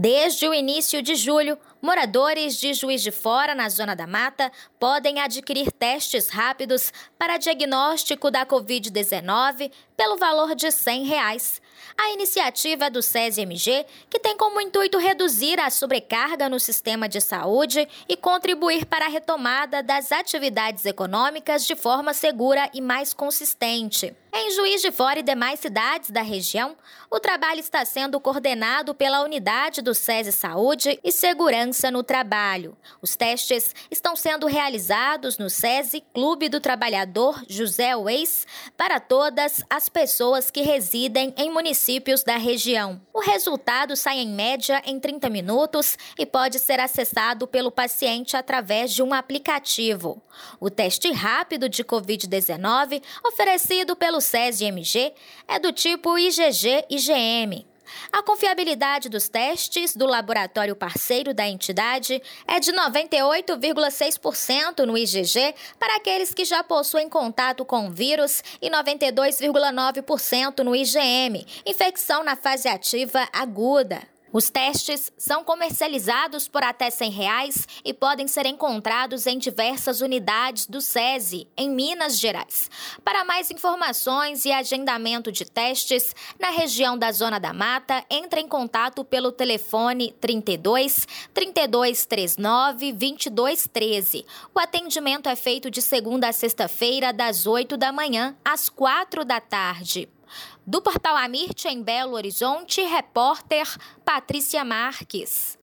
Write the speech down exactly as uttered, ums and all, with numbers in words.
Desde o início de julho, moradores de Juiz de Fora, na Zona da Mata, podem adquirir testes rápidos para diagnóstico da covid dezenove pelo valor de cem reais. A iniciativa é do SESI-M G, que tem como intuito reduzir a sobrecarga no sistema de saúde e contribuir para a retomada das atividades econômicas de forma segura e mais consistente. Em Juiz de Fora e demais cidades da região, o trabalho está sendo coordenado pela unidade do SESI Saúde e Segurança no Trabalho. Os testes estão sendo realizados no SESI Clube do Trabalhador José Weiss para todas as pessoas que residem em municípios da região. O resultado sai em média em trinta minutos e pode ser acessado pelo paciente através de um aplicativo. O teste rápido de covid dezenove, oferecido pelo SESI-M G, é do tipo I G G-I G M. A confiabilidade dos testes do laboratório parceiro da entidade é de noventa e oito vírgula seis por cento no I G G para aqueles que já possuem contato com o vírus e noventa e dois vírgula nove por cento no I G M, infecção na fase ativa aguda. Os testes são comercializados por até cem reais e podem ser encontrados em diversas unidades do SESI, em Minas Gerais. Para mais informações e agendamento de testes na região da Zona da Mata, entre em contato pelo telefone trinta e dois, trinta e dois trinta e nove, vinte e dois treze. O atendimento é feito de segunda a sexta-feira, das oito da manhã às quatro da tarde. Do Portal Amirte, em Belo Horizonte, repórter Patrícia Marques.